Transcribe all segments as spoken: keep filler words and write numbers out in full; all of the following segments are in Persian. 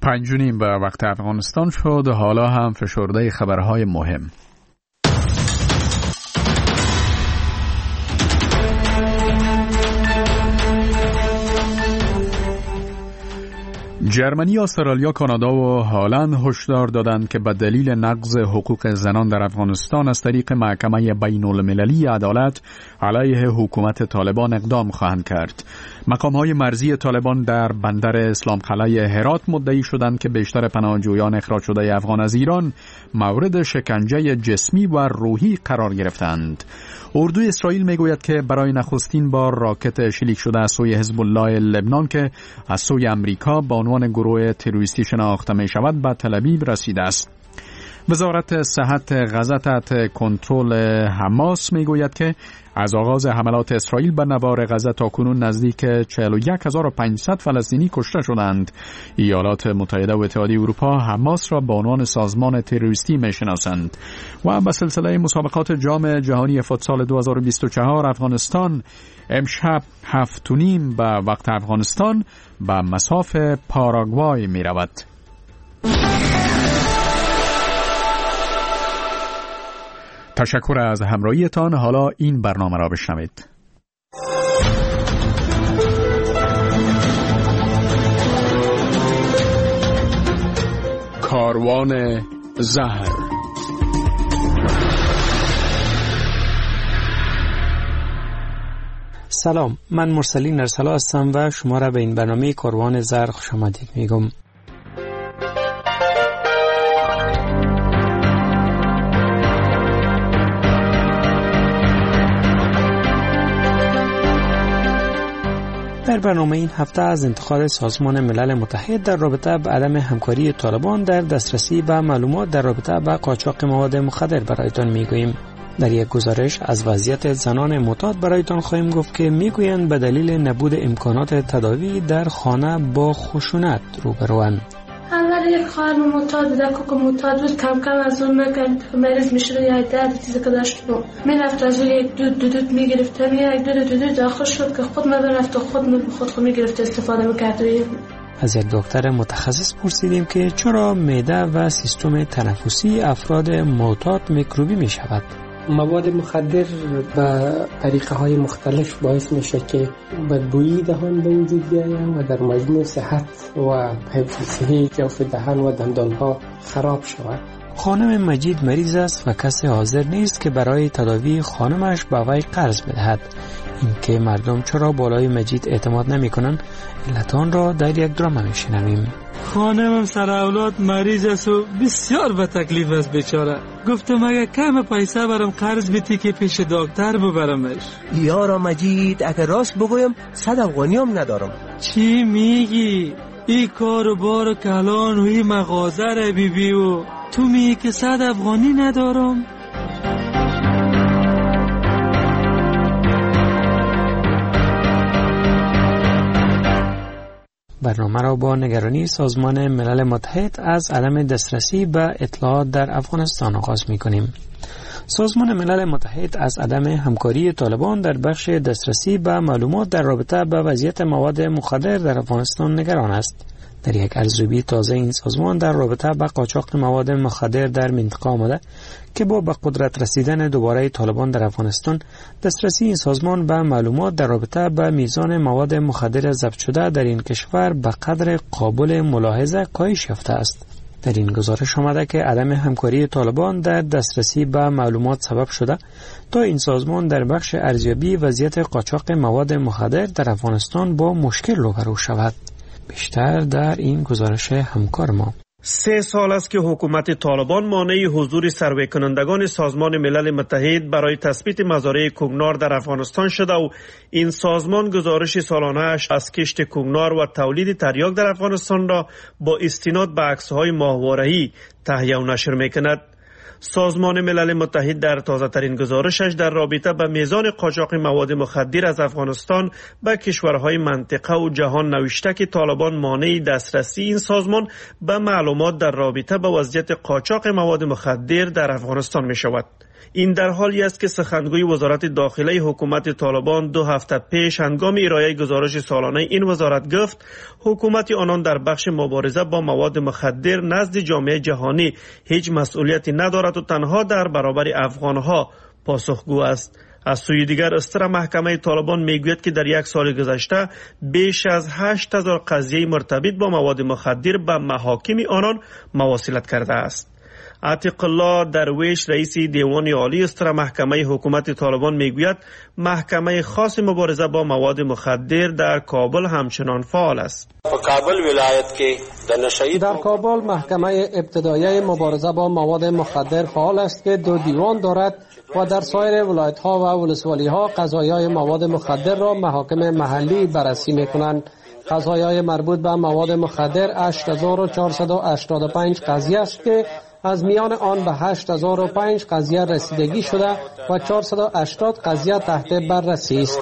پنج و نیم به وقت افغانستان شد. حالا هم فشرده خبرهای مهم. جرمنی، استرالیا، کانادا و هلند هشدار دادند که به دلیل نقض حقوق زنان در افغانستان از طریق محکمه بین المللی عدالت علیه حکومت طالبان اقدام خواهند کرد. مقام‌های مرزی طالبان در بندر اسلام قلعه هرات مدعی شدند که بیشتر پناهجویان اخراج شده افغان از ایران مورد شکنجه جسمی و روحی قرار گرفتند. اردوی اسرائیل میگوید که برای نخستین بار راکت شلیک شده از سوی حزب الله لبنان که از سوی امریکا با عنوان گروه تروریستی شناخته می شود به تل ابیب رسیده است. وزارت صحت غزه تحت کنترل حماس میگوید که از آغاز حملات اسرائیل به نوار غزه تاکنون نزدیک چهل و یک هزار و پانصد فلسطینی کشته شدند. ایالات متحده و اتحادیه اروپا حماس را به عنوان سازمان تروریستی میشناسند. و به سلسله مسابقات جام جهانی فوتسال دو هزار و بیست و چهار افغانستان امشب هفت و نیم به وقت افغانستان به مصاف پاراگوای می رود. تشکر از همراهیتان. حالا این برنامه را بشنوید. کاروان زهر. سلام، من مرسلین ارسلا هستم و شما را به این برنامه کاروان زهر خوش آمدید میگم. در برنامه این هفته از انتقاد سازمان ملل متحد در رابطه با عدم همکاری طالبان در دسترسی به معلومات در رابطه با قاچاق مواد مخدر برایتان میگوییم. در یک گزارش از وضعیت زنان معتاد برایتان خواهیم گفت که میگویند به دلیل نبود امکانات تداوی در خانه با خشونت روبروند. اول یک خواهر معتاد بود، که معتاد بود، کم کم از اون مکن مریض میشد یا درد چیزی که داشت بود میرفت از اون یک دود دود میگرفت، یک دود دود داخل شد که خود میرفت و خود خود خود میگرفت استفاده میکرد. از یک دکتر متخصص پرسیدیم که چرا معده و سیستم تنفسی افراد معتاد میکروبی میشود. مواد مخدر به طریقه های مختلف باعث میشه که بدبویی دهان به وجود بیاید و در مجموع صحت و حفظ صحی جوف دهان و دندان ها خراب شود. خانم مجید مریض است و کسی حاضر نیست که برای تداوی خانمش به وی قرض بدهد. اینکه مردم چرا بالای مجید اعتماد نمی کنند علت آن را در یک درام میشنویم. خانمم سر اولاد مریض است و بسیار به تکلیف است بیچاره. گفتم اگه کم پیسه برام قرض بدی که پیش دکتر ببرمش. یارا مجید اگه راست بگویم صد افغانی هم ندارم. چی میگی؟ ای کار و بار کلان و ای مغازه را بیبی و تو میگی که صد افغانی ندارم؟ برنامه را با نگرانی سازمان ملل متحد از عدم دسترسی به اطلاعات در افغانستان آغاز می کنیم. سازمان ملل متحد از عدم همکاری طالبان در بخش دسترسی به معلومات در رابطه با وضعیت مواد مخدر در افغانستان نگران است. در یک ارزیابی تازه این سازمان در رابطه با قاچاق مواد مخدر در منطقه آمده که با به قدرت رسیدن دوباره طالبان در افغانستان دسترسی این سازمان به معلومات در رابطه با میزان مواد مخدر ضبط شده در این کشور به قدر قابل ملاحظه کاهش یافته است. در این گزارش آمده که عدم همکاری طالبان در دسترسی به معلومات سبب شده تا این سازمان در بخش ارزیابی وضعیت قاچاق مواد مخدر در افغانستان با مشکل روبرو شود. بیشتر در این گزارش همکار ما. سه سال است که حکومت طالبان مانع حضور سروی کنندگان سازمان ملل متحد برای تثبیت مزارع کوکنار در افغانستان شده و این سازمان گزارش سالانه‌اش از کشت کوکنار و تولید تریاک در افغانستان را با استناد به عکس‌های ماهواره‌ای تهیه و نشر می‌کند. سازمان ملل متحد در تازه ترین گزارشش در رابطه به میزان قاچاق مواد مخدر از افغانستان به کشورهای منطقه و جهان نوشته که طالبان مانع دسترسی این سازمان به معلومات در رابطه به وضعیت قاچاق مواد مخدر در افغانستان می شود. این در حالی است که سخنگوی وزارت داخله حکومت طالبان دو هفته پیش هنگام ارائه گزارش سالانه این وزارت گفت حکومت آنان در بخش مبارزه با مواد مخدر نزد جامعه جهانی هیچ مسئولیتی ندارد و تنها در برابر افغانها پاسخگو است. از سوی دیگر استر محکمه طالبان میگوید که در یک سال گذشته بیش از هشت هزار قضیه مرتبط با مواد مخدر به محاکم آنان مواصلت کرده است. عتیق الله درویش رئیس دیوان عالی استر محکمه حکومت طالبان میگوید محکمه خاص مبارزه با مواد مخدر در کابل همچنان فعال است. کابل ولایت که در کابل محکمه ابتدایی مبارزه با مواد مخدر فعال است که دو دیوان دارد و در سایر ولایت ها و ولسوالی ها قضایای مواد مخدر را محاکم محلی بررسی می کنند. قضایای مربوط به مواد مخدر هشت هزار و چهارصد و هشتاد و پنج قضیه است که از میان آن به هشت هزار و پنج قضیه رسیدگی شده و چهارصد و هشتاد قضیه تحت بررسی است.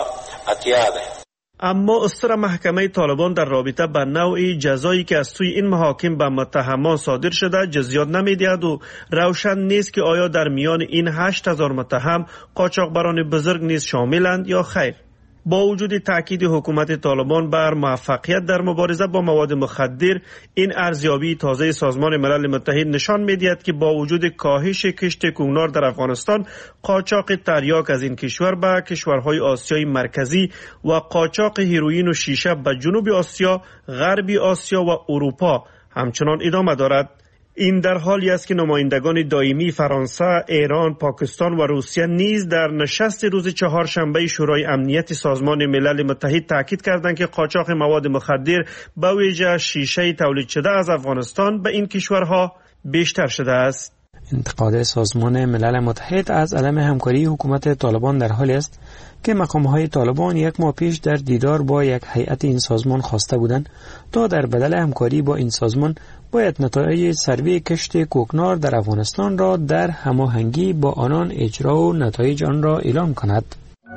اما استر محکمه طالبان در رابطه با نوع جزایی که از سوی این محاکم به متهمان صادر شده جزیات نمی‌دهد و روشن نیست که آیا در میان این هشت هزار متهم قاچاقبران بزرگ نیز شاملند یا خیر. با وجود تاکید حکومت طالبان بر موفقیت در مبارزه با مواد مخدر، این ارزیابی تازه سازمان ملل متحد نشان می‌دهد که با وجود کاهش کشت کوکنار در افغانستان، قاچاق تریاک از این کشور به کشورهای آسیای مرکزی و قاچاق هیروئین و شیشه به جنوب آسیا، غرب آسیا و اروپا همچنان ادامه دارد. این در حالی است که نمایندگان دائمی فرانسه، ایران، پاکستان و روسیه نیز در نشست روز چهارشنبه شورای امنیت سازمان ملل متحد تاکید کردند که قاچاق مواد مخدر به ویژه شیشه تولید شده از افغانستان به این کشورها بیشتر شده است. انتقاد سازمان ملل متحد از عدم همکاری حکومت طالبان در حالی است که مقام‌های طالبان یک ماه پیش در دیدار با یک هیئت این سازمان خواسته بودند تا در بدل همکاری با این سازمان باید نتایج سروی کشت کوکنار در افغانستان را در هماهنگی با آنان اجرا و نتایج آن را اعلام کند.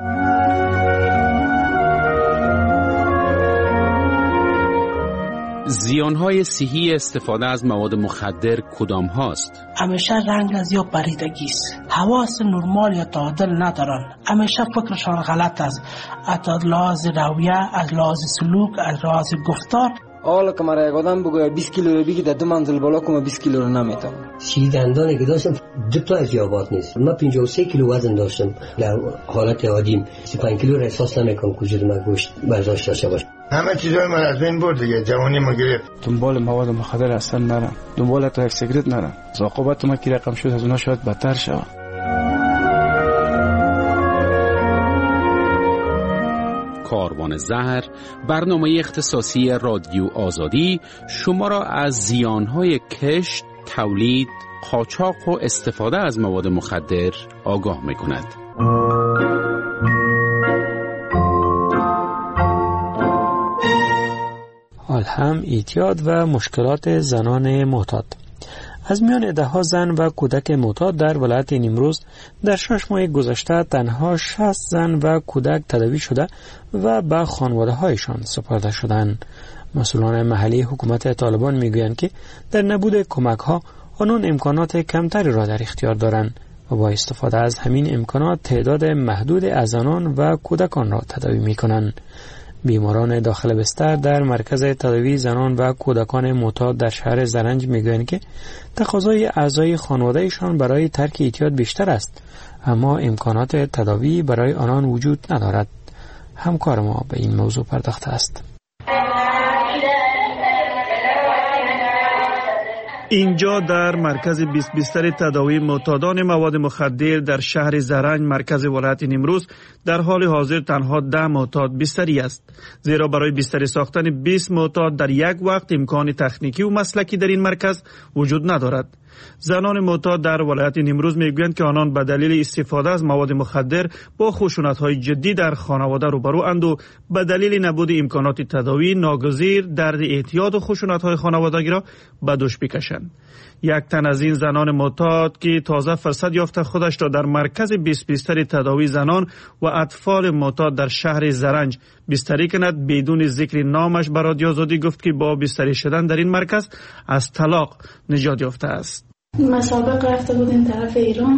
زیانهای صحی استفاده از مواد مخدر کدام هاست؟ همیشه رنگ از یا پریدگی است. حواس نرمال یا تعادل ندارن. همیشه فکرشان غلط است. از لحاظ رویه، از لحاظ سلوک، از لحاظ گفتار. حالا که مرا یک آدم بگوید بیست کیلو رو بگی در دو منزل بالا کنم بیست کیلو رو نمیتونم. سی دندانی که داشتم دو تا اضافات نیست. من پنجاه و سه کیلو وزن داشتم. در حالت عادیم سی و پنج کیلو را احساس نمیکنم که وجود من گوشت برداشت داشته باشه. همه چیزای من از بین برد دیگه، جوانی ما گرفت. دنبال مواد مخدر اصلا نرم. دنبال تا یک سیگرت نرم. عاقبت ما که رقم شد از اونها شاید بدتر شود. کاروان زهر، برنامه اختصاصی رادیو آزادی شما را از زیانهای کشت، تولید، قاچاق و استفاده از مواد مخدر آگاه می‌کند. حال هم اعتیاد و مشکلات زنان معتاد. از میان ده ها زن و کودک معتاد در ولایت نیمروز در شش ماه گذشته تنها شصت زن و کودک تداوی شده و به خانواده هایشان سپرده شدند. مسئولان محلی حکومت طالبان میگویند که در نبود کمک ها آنان امکانات کمتری را در اختیار دارند و با استفاده از همین امکانات تعداد محدود از زنان و کودکان را تداوی می کنند. بیماران داخل بستر در مرکز تداوی زنان و کودکان معتاد در شهر زرنج میگویند که تقاضای اعضای خانوادهشان برای ترک اعتیاد بیشتر است، اما امکانات تداوی برای آنان وجود ندارد. همکار ما به این موضوع پرداخته است. اینجا در مرکز بیست بستر تداوی معتادان مواد مخدر در شهر زرنج مرکز ولایت نیمروز در حال حاضر تنها ده معتاد بستری است، زیرا برای بستری ساختن بیست معتاد در یک وقت امکان تکنیکی و مسلکی در این مرکز وجود ندارد. زنان معتاد در ولایت نیمروز میگویند که آنان به دلیل استفاده از مواد مخدر با خشونت‌های جدی در خانواده روبرو اند و به دلیل نبود امکانات تداوی ناگزیر درد اعتیاد و خشونت‌های خانوادگی را به دوش بکشند. یک تن از این زنان معتاد که تازه فرصت یافته خودش را در مرکز بیست بستر تداوی زنان و اطفال معتاد در شهر زرنج بستری کند بدون ذکر نامش به رادیو آزادی گفت که با بستری شدن در این مرکز از طلاق نجات یافته است. مسابقه رفته بود این طرف ایران،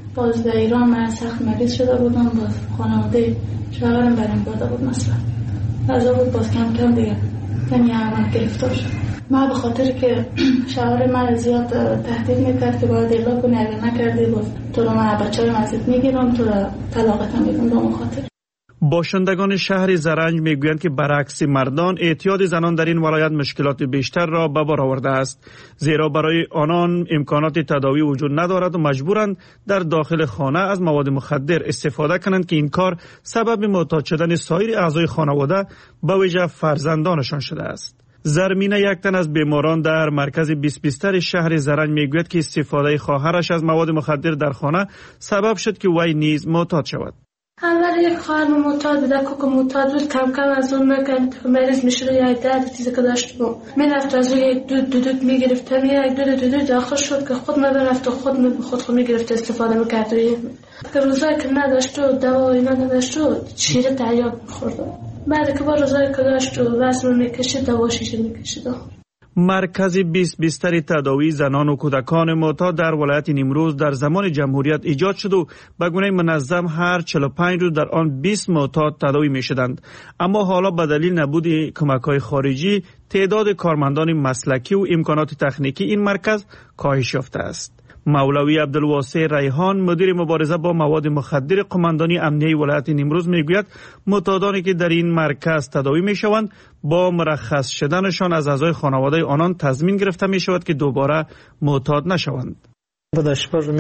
باز به ایران من سخت مریض شده بودم، باز خانواده شوهرم برام برده بود مثلا غذا بود، باز کم کم دیگه یعنی عمل گرفتار شد. من به خاطر که شوهر من زیاد تهدید میکرد که باید اعلام کنی، اگر نکردی باز تو رو من بچه رو ازت میگیرم، تو رو طلاقت هم میدم. به اون خاطر باشندگان شهر زرنج میگویند که برعکس مردان اعتیاد زنان در این ولایت مشکلات بیشتر را به بار آورده است، زیرا برای آنان امکانات تداوی وجود ندارد و مجبورند در داخل خانه از مواد مخدر استفاده کنند که این کار سبب معتاد شدن سایر اعضای خانواده به ویژه فرزندانشان شده است. زرمینه یک تن از بیماران در مرکز بیست بیستر شهر زرنج میگوید که استفاده خواهرش از مواد مخدر در خانه سبب شد که وی نیز معتاد شود. اول یک خواهر معتاد بود، کوک معتاد بود، کم کم از اون مکن مریض میشد، یا درد چیزی که داشت بود میرفت از اون یک دود دود میگرفت، یک دود دود داخل شد که خود میرفت و خود خود خود میگرفت استفاده میکرد. که روزایی که نداشت و دوا و اینا نداشت و شیر تریاک میخورد. بعد که با روزایی که داشت و وزن میکشید دوا شیشه میکشید. مرکز بیست بیستر تداوی زنان و کودکان معتاد در ولایت نیمروز در زمان جمهوریت ایجاد شد و به گونه منظم هر چهل و پنج روز در آن بیست معتاد تداوی می شدند. اما حالا به دلیل نبود کمک‌های خارجی تعداد کارمندان مسلکی و امکانات تکنیکی این مرکز کاهش یافته است. مولوی عبدالواسع ریحان مدیر مبارزه با مواد مخدر قماندانی امنیه ولایت نیمروز میگوید معتادانی که در این مرکز تداوی میشوند با مرخص شدنشان از اعضای خانواده آنان تضمین گرفته می شود که دوباره معتاد نشوند. در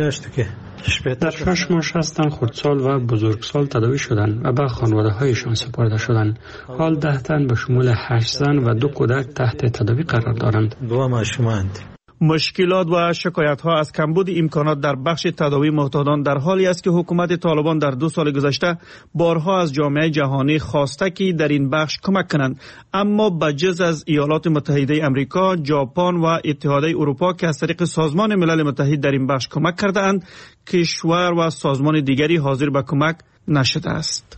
شش ماه شصت تن خردسال و بزرگسال تداوی شدند و به خانواده هایشان سپرده شدند. حال ده تن به شمول هشت زن و دو کودک تحت تداوی قرار دارند. دو معصومند. مشکلات و شکایت ها از کمبود امکانات در بخش تداوی معتادان در حالی است که حکومت طالبان در دو سال گذشته بارها از جامعه جهانی خواسته که در این بخش کمک کنند، اما بجز از ایالات متحده آمریکا، ژاپن و اتحادیه اروپا که از طریق سازمان ملل متحد در این بخش کمک کرده اند، کشور و سازمان دیگری حاضر به کمک نشده است.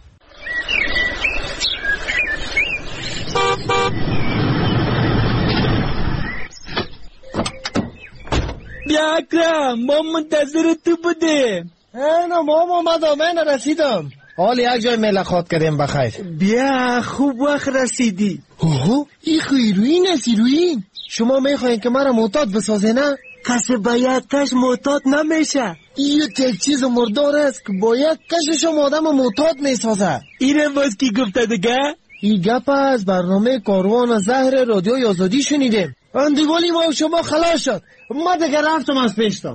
بیا اکرم، ما منتظر تو بودیم. اینا ما اومدم، من رسیدم. حال یک جای ملاقات کردیم بخیر. بیا خوب وقت رسیدی. اوه ای خیروین است ایروین. شما میخواین که مرا معتاد بسازه نه؟ کسی باید کش معتاد نمیشه. این یک چیز مردار است که باید کشش آدم معتاد میسازه. اینه باز کی گفته دیگه؟ این گپ از برنامه کاروان زهر رادیوی آزادی شنیدیم. اندیوالی ما شما خلاص شد. ما دیگه رفتم از پیشتا.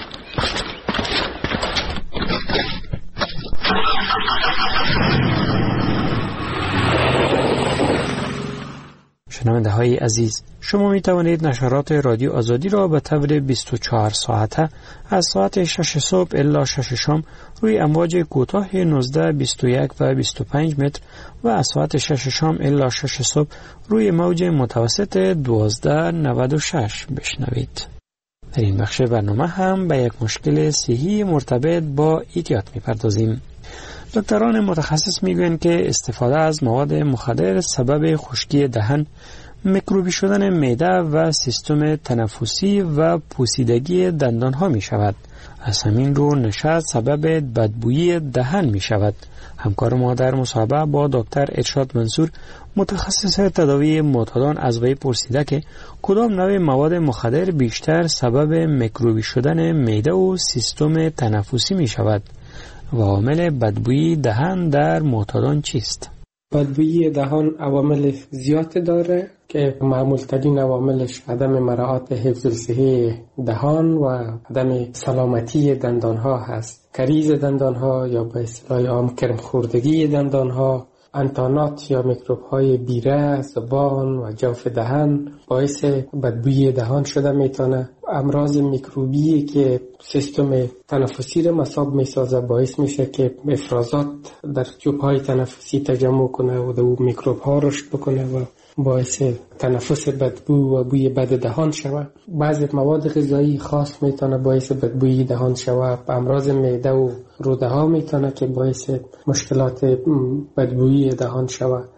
شنونده های عزیز، شما می توانید نشرات رادیو آزادی را به طور بیست و چهار ساعته از ساعت شش صبح الی شش شام روی امواج کوتاه نوزده، بیست و یک و بیست و پنج متر و از ساعت شش شام الی شش صبح روی موج متوسط دوازده نود و شش بشنوید. در این بخش برنامه هم به یک مشکل صحی مرتبط با اعتیاد می پردازیم. دکتران متخصص میگویند که استفاده از مواد مخدر سبب خشکی دهن، میکروبی شدن معده و سیستم تنفسی و پوسیدگی دندان ها می شود. از همین رو نشاط سبب بدبویی دهن می شود. همکار ما در مصاحبه با دکتر ارشاد منصور متخصص تداوی معتادان از وی پرسیده که کدام نوع مواد مخدر بیشتر سبب میکروبی شدن معده و سیستم تنفسی می شود و عامل بدبویی دهن در معتادان چیست؟ بدبویی دهان عوامل زیاد داره که معمول ترین عواملش عدم مراعات حفظ الصحه دهان و عدم سلامتی دندان ها هست. کریز دندان ها یا به اصطلاح عام کرم خوردگی دندان ها، انتانات یا میکروب های بیره، زبان و جوف دهن باعث بدبویی دهان شده میتونه. امراض میکروبی که سیستم تنفسی رو مصاب میسازه باعث میشه که افرازات در جوب های تنفسی تجمع کنه و دو میکروب ها رشد بکنه و باعث تنفس بدبو و بوی بد دهان شوه. بعضی مواد غذایی خاص میتونه باعث بدبویی دهان شوه. امراض معده و روده ها میتونه که باعث مشکلات بدبویی دهان شوه.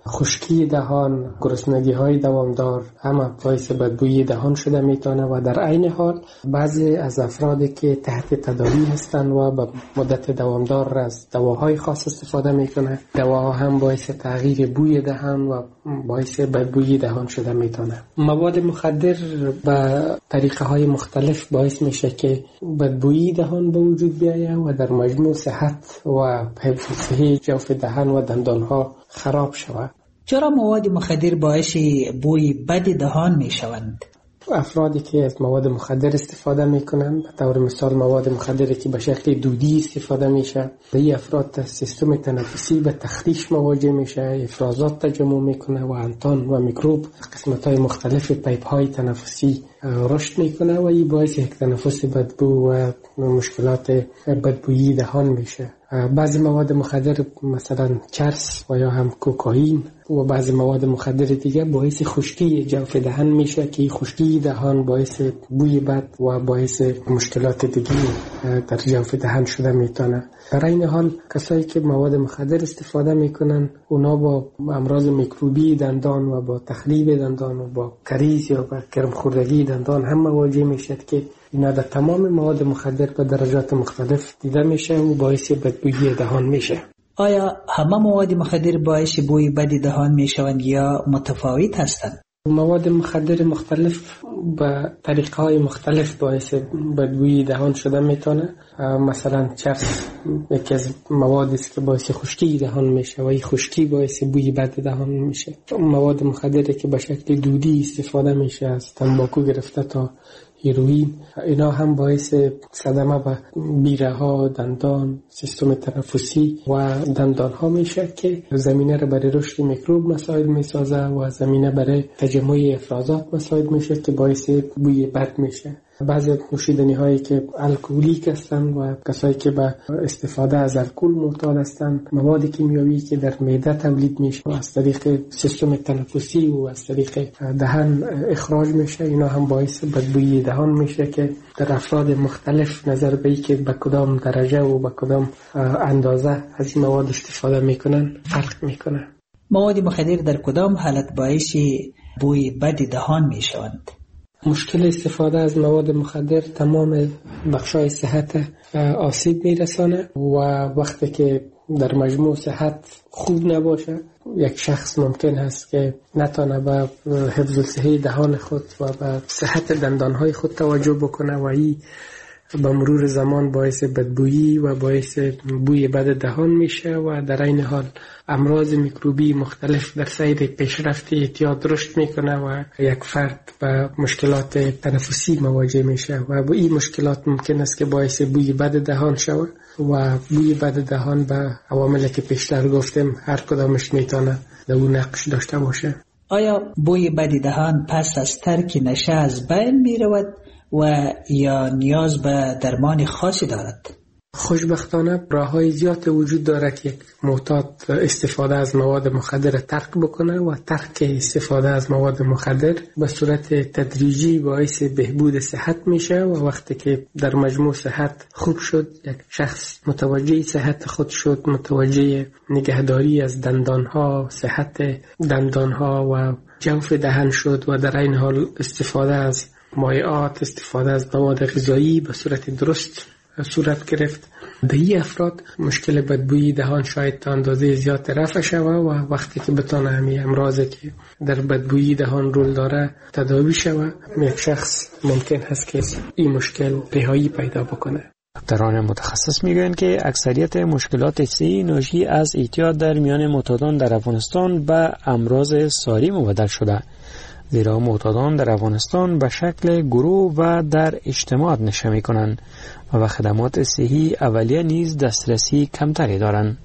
خشکی دهان، گرسنگی های دوامدار همه باعث بدبویی دهان شده میتونه و در عین حال بعضی از افرادی که تحت تداوی هستند و به مدت دوامدار از دواهای خاص استفاده میکنه، دواها هم باعث تغییر بوی دهان و باعث بدبویی دهان شده میتونه. مواد مخدر به طریقه های مختلف باعث میشه که بدبویی دهان به وجود بیاید و در مجموع صحت و حفظ صحی جوف دهان و دندان ها خراب شود. چرا مواد مخدر باعث بوی بد دهان می شوند؟ افرادی که از مواد مخدر استفاده میکنن، به طور مثال مواد مخدری که به شکل دودی استفاده میشه، این افراد سیستم تنفسی به تخریش مواجه میشه، افرازات تجمع میکنه و انتان و میکروب قسمت های مختلف پیپ های تنفسی رشد میکنه و این باعث یک تنفس بدبو و مشکلات بدبویی دهان میشه. بعضی مواد مخدر مثلا چرس و یا هم کوکائین و بعضی مواد مخدر دیگه باعث خشکی جوف دهان میشه که خشکی دهان باعث بوی بد و باعث مشکلات دیگه در جوف دهان شده میتونه. در این حال کسایی که مواد مخدر استفاده میکنن اونا با امراض میکروبی دندان و با تخریب دندان و با کریز یا با کرم خوردگی دندان هم مواجه میشد که اینا در تمام مواد مخدر به درجات مختلف دیده میشه و باعث بدبویی دهان میشه. آیا همه مواد مخدر باعث بوی بد دهان میشوند یا متفاوت هستند؟ مواد مخدر مختلف به طریقه های مختلف باعث بدبویی دهان شده میتونه. مثلا چرس یکی از موادی است که باعث خشکی دهان میشه و این خشکی باعث بوی بد دهان میشه. مواد مخدری که به شکل دودی استفاده میشه، از تنباکو گرفته تا هیروئین، اینا هم باعث صدمه به بیره ها، دندان، سیستم تنفسی و دندان ها میشه که زمینه را برای رشد میکروب مساعد میسازه و زمینه برای تجمع افرازات مساعد میشه که باعث بوی بد میشه. بعضی نوشیدنی هایی که الکلیک هستند و کسایی که به استفاده از الکل معتاد هستند، مواد کیمیایی که در معده تولید میشه و از طریق سیستم تنفسی و از طریق دهان اخراج میشه، اینا هم باعث بدبویی دهان میشه که در افراد مختلف نظر به این که به کدام درجه و به کدام اندازه از این مواد استفاده میکنن فرق میکنه. مواد مخدر در کدام حالت باعث بوی بد دهان میشوند؟ مشکل استفاده از مواد مخدر تمام بخشای صحت آسیب میرسانه و وقتی که در مجموع صحت خوب نباشه، یک شخص ممکن است که نتانه به حفظ صحی دهان خود و به صحت دندانهای خود توجه بکنه و این به مرور زمان باعث بدبویی و باعث بوی بد دهان میشه و در این حال امراض میکروبی مختلف در سیر پیشرفت اعتیاد رشد میکنه و یک فرد به مشکلات تنفسی مواجه میشه و با این مشکلات ممکن است که باعث بوی بد دهان شود و بوی بد دهان به عواملی که پیشتر گفتم هر کدامش میتونه در اون نقش داشته باشه. آیا بوی بد دهان پس از ترک نشه از بین میرود و یا نیاز به درمان خاصی دارد؟ خوشبختانه راه‌های زیاد وجود دارد که یک معتاد استفاده از مواد مخدر ترک بکنه و ترک استفاده از مواد مخدر به صورت تدریجی باعث بهبود صحت میشه و وقتی که در مجموع صحت خوب شد، یک شخص متوجه صحت خود شد، متوجه نگهداری از دندانها، صحت دندانها و جوف دهان شد و در این حال استفاده از مایعات، استفاده از مواد غذایی به صورت درست صورت گرفت، به این افراد مشکل بدبویی دهان شاید تا اندازه زیاد رفع شود و وقتی که بتانه همین امراضی که در بدبویی دهان رول داره تداوی شود، یک شخص ممکن هست که این مشکل رهایی پیدا بکنه. دکتران متخصص میگویند که اکثریت مشکلات صحی ناشی از اعتیاد در میان معتادان در افغانستان به امراض ساری مبدل شده، زیرا معتادان در افغانستان به شکل گروه و در اجتماع نشه میکنند و به خدمات صحی اولیه نیز دسترسی کمتری دارند.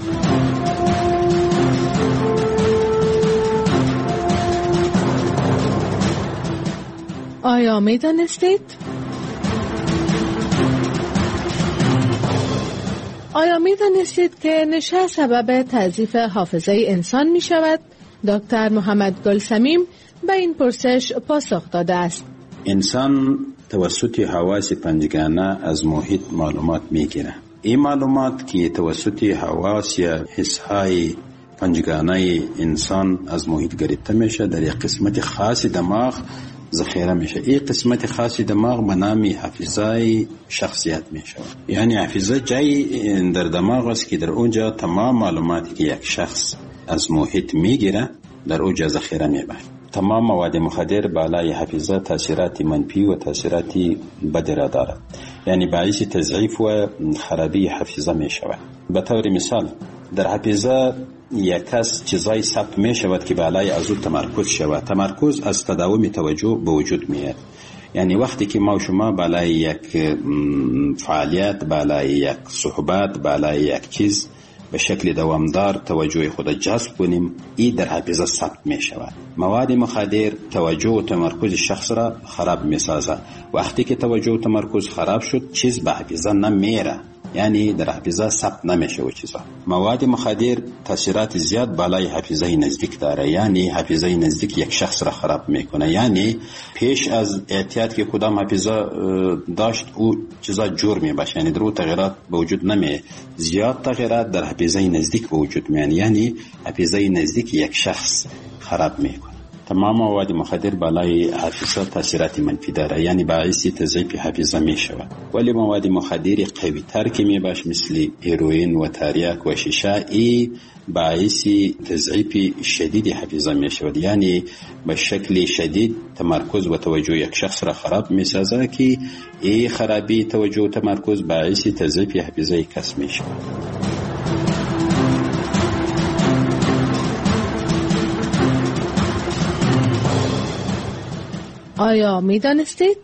آیا می دانستید؟ آیا می دانستید که نشه سبب تضعیف حافظه انسان می شود؟ دکتر محمد گلسمیم به این پرسش پاسخ داده است. انسان توسط حواس پنجگانه از محیط معلومات میگیره. این معلومات که توسط حواس یا حسهای پنجگانه انسان از محیط گرفته میشه، در یک قسمت خاص دماغ ذخیره میشه. این قسمت خاص دماغ به نام حافظه شخصیت میشه. یعنی حافظه جای در دماغ است که در اونجا تمام معلوماتی که یک شخص از محیط میگیره در اونجا ذخیره میبره. تمام مواد مخدر بالای حافظه تاثیرات منفی و تاثیرات بد را دارد، یعنی باعث تضعیف و خرابی حافظه میشود. به طور مثال در حافظه یک کس چیزای ثبت می شود که بالای از او تمرکز شود. تمرکز از تداوم توجه به وجود میاد. یعنی وقتی که ما و شما بالای یک فعالیت، بالای یک صحبت، بالای یک چیز به شکل دوامدار توجه خود جذب کنیم، این در حافظه ثبت می شود. مواد مخدر توجه و تمرکز شخص را خراب می سازد. وقتی که توجه و تمرکز خراب شد چیز به حافظه نمیره، یعنی در حافظه ثبت نمیشه و چیزا. مواد مخدر تاثیرات زیاد بالای حافظه نزدیک داره، یعنی حافظه نزدیک یک شخص را خراب میکنه. یعنی پیش از اعتیاد که کدام حافظه داشت او چیزا جور میباشه، یعنی در او تغییرات به وجود نمی، زیاد تغییرات در حافظه نزدیک به وجود میان، یعنی حافظه نزدیک یک شخص خراب میکنه. تمام مواد مخدر بالای حافظه تاثیرات منفی داره، یعنی باعث تضعیف حافظه می شود. ولی مواد مخدر قوی تر که می باش مثل هیروئین و تریاک و شیشه، ای باعث تضعیف شدید حافظه می شود، یعنی به شکل شدید تمرکز و توجه یک شخص را خراب می سازد که ای خرابی توجه و تمرکز باعث تضعیف حافظه کس می شود. آیا می دانستید؟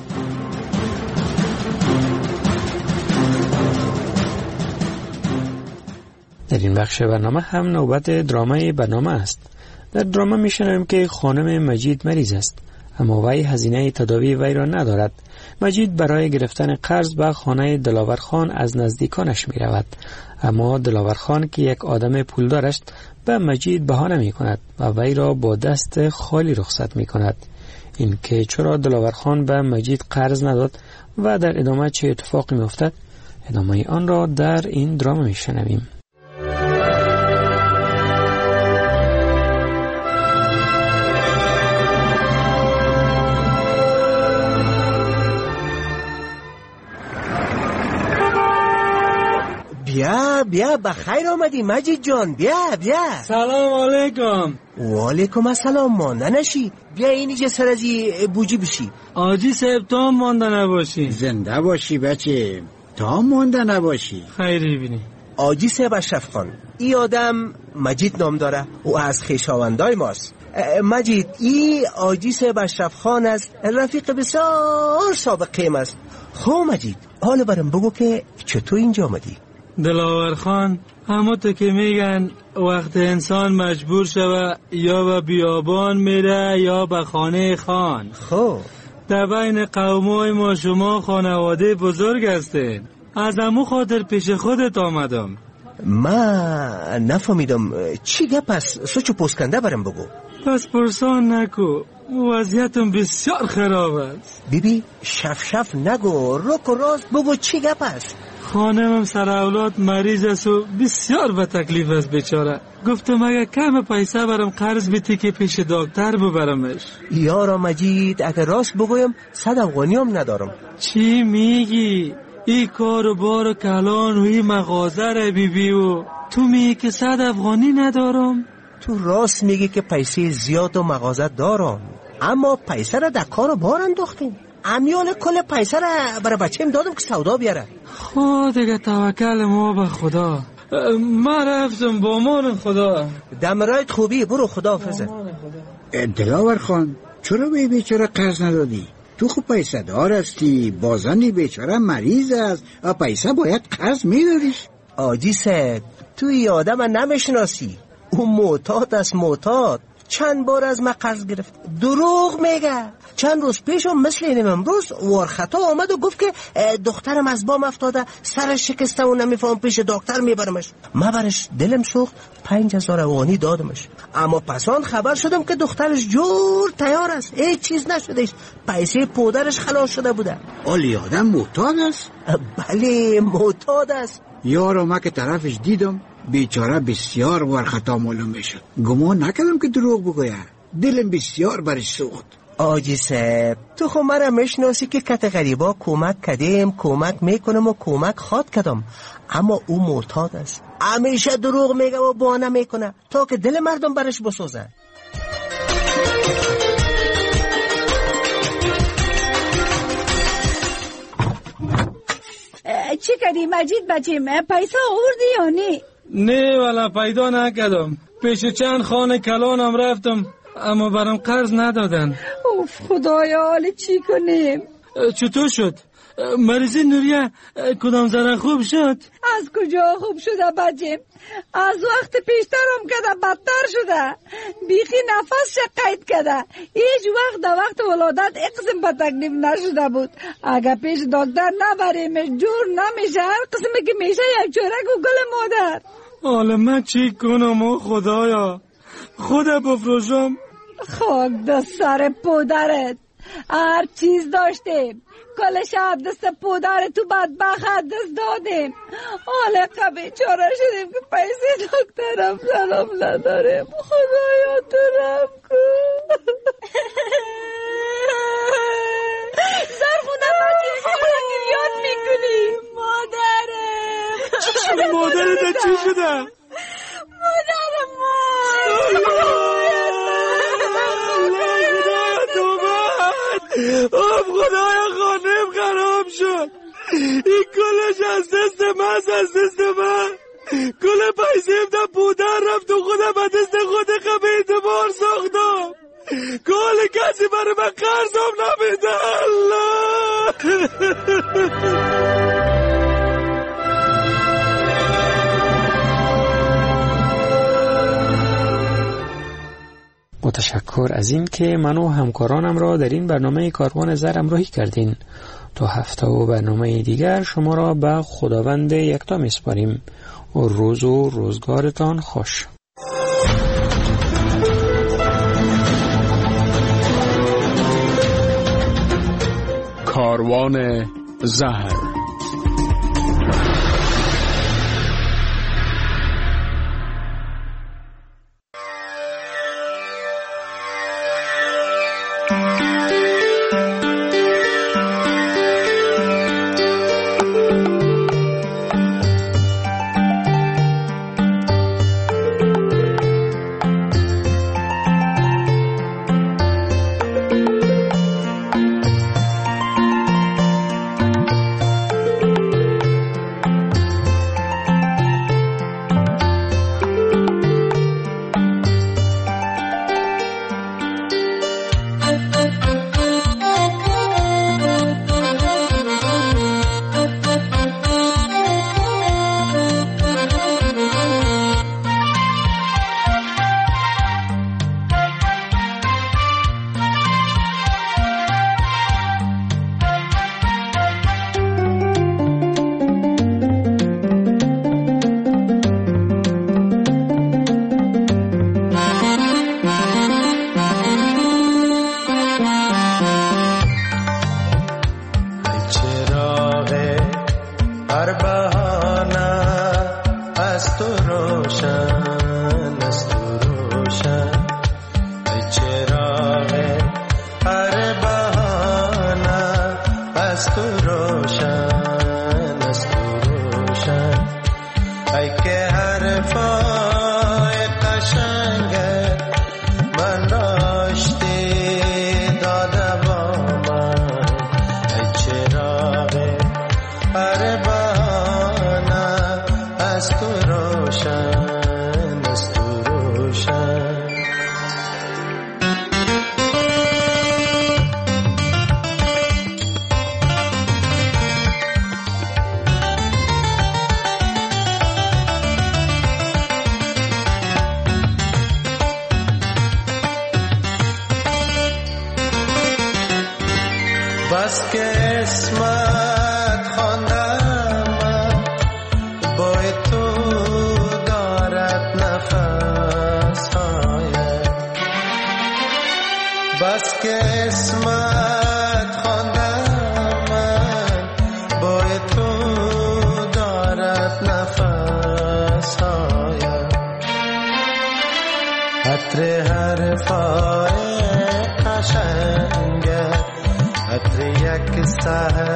در این بخش برنامه هم نوبت درامای برنامه است. در درامه می شنویم که خانم مجید مریض است، اما وی هزینه تداوی وی را ندارد. مجید برای گرفتن قرض به خانه دلاور خان از نزدیکانش می رود، اما دلاور خان که یک آدم پولدار است به مجید بهانه می کند و وی را با دست خالی رخصت می کند. این که چرا دلاور خان به مجید قرض نداد و در ادامه چه اتفاقی می افتد، ادامه آن را در این دراما می شنویم. بیا بیا بخیر آمدی مجید جان، بیا بیا. سلام علیکم. و علیکم السلام. مانده نشی، بیا اینجا سر از بوجی بشی. آجی صاحب تا مانده نباشی. زنده باشی بچه، تا مانده نباشی. خیری بینی. آجی صاحب اشرف خان، ای آدم مجید نام داره و از خویشاوندای ماست. مجید، ای آجی صاحب اشرف خان است، رفیق بسیار سابقه است. خب مجید، حالا برام بگو که چطور اینجا آمدی؟ دلاور خان، همه تو که میگن وقت انسان مجبور شوه یا به بیابان میره یا به خانه خان. خب در بین قومای ما شما خانواده بزرگ هستین، از امو خاطر پیش خودت آمدم. ما نفهمیدم چی گپ است، سوچو پوسکنده برم بگو. پس پرسان نکو، وضعیتم بسیار خراب است. بیبی شف شف نگو، رک و راست بگو چی گپ است. خانمم سر اولاد مریض است و بسیار به تکلیف است بیچاره. گفتم اگه کم پیسه برم قرض بیتی که پیش دکتر ببرمش. یارا مجید، اگه راست بگویم صد افغانی هم ندارم. چی میگی؟ ای کار و بار و کلان و ای مغازه را بیبی و تو میگی که صد افغانی ندارم؟ تو راست میگی که پیسه زیاد و مغازه دارم، اما پیسه را در کار و بار انداختیم. امیال کل پیسه را برای بچه‌م دادم که سودا بیاره. خود دیگه توکل ما به خدا. ما رفتم با امان خدا. دمرایت خوبی، برو خدا حافظه. دلاور خان، چرا به بیچاره قرض ندادی؟ تو خوب پیسه دار هستی، بازن بیچاره مریض است و پیسه باید قرض میداریش. آجی صاحب، تو ای آدم نمیشناسی، او معتاد است. معتاد چند بار از ما قرض گرفت، دروغ میگه. چند روز پیش هم مثل اینم امروز وارخطا آمد و گفت که دخترم از بام افتاده، سرش شکسته و نمیفهم، پیش دکتر میبرمش. ما برش دلم سوخت، پنج هزار افغانی دادمش. اما پسان خبر شدم که دخترش جور تیار است، هیچ چیز نشدهش، پیسه پودرش خلاص شده بوده. آلی آدم معتاد است؟ بله معتاد است. یارو ما که طرفش دیدم بیچاره بسیار ورخطا معلوم میشد. گمان نکردم که دروغ بگوید. دلم بسیار برش سوخت. آجی صاحب تو خو مرا میشناسی که کت غریبا کمک کردیم، کمک میکنم و کمک خواد کردم، اما او معتاد است، همیشه دروغ میگه و بهانه میکنه تا که دل مردم برش بسوزه. چی کردی مجید بچیم؟ پیسا آوردی یا نه؟ نه والا پیدا نکردم. پیش چند خانه کلانم رفتم اما برام قرض ندادن. اوف خدایا حالا چی کنیم؟ چطور شد؟ مریضی نوریه کدام ذره خوب شد؟ از کجا خوب شده بچیم؟ از وقت پیشترم کده بدتر شده. بیخی نفسش قید کده. هیچ وقت در وقت ولادت اقسم به تکلیف نشده بود. اگه پیش دکتر نبریمش جور نمیشه. هر قسمی که میشه یک چورک و گل مادر. حالا من چی کنم او خدایا؟ خدا بفروشم؟ خاک دست سر پدرت. هر چیز داشتیم، کل شب دست پدر تو بدبخت دست دادیم. حالا قبی چاره شدیم که پیسه دکترم سلام نداریم. خدایا تو رم کن. زرخونه بچه چرا گریاد میکنی؟ مادرم چی شده مادرت؟ چی شده؟ مادرم مادرم آب خدایا خانم خراب شد. این کلش از دست من، از دست من. کل پیسیم تا پودر رفت و خودم به دست خود خب اعتبار ساختم. کل کسی برای من قرضم نمیده. الله متشکر از این که من و همکارانم را در این برنامه کاروان زر همراهی کردین. تا هفته و برنامه دیگر شما را به خداوند یکتا میسپاریم. و روز و روزگارتان خوش. کاروان زهر. بس که اسمت خواندم بای تو دارد نفس های بس که اسمت خواندم بای تو دارد نفس های है